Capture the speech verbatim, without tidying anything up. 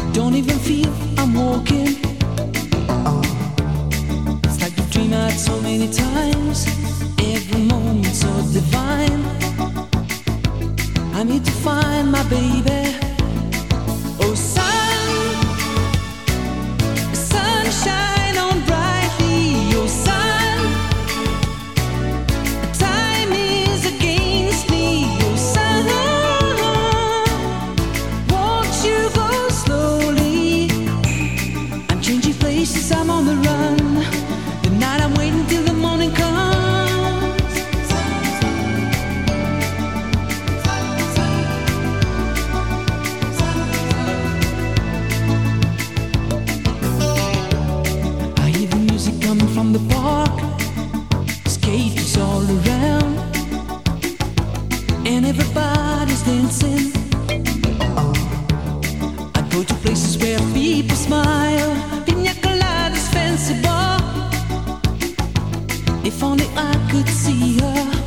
Don't even feel I'm walking. It's like you dream out so many times. Every moment so divine. I need to find my baby. Oh, sun, sunshine on brightly. Oh, sun, time is against me. Oh, sun, won't you go slowly? I'm changing places, I'm on the run. The night I'm waiting till the morning comes. Coming from the park, skaters all around, and everybody's dancing. I go to places where people smile, pina coladas, fancy bar. If only I could see her.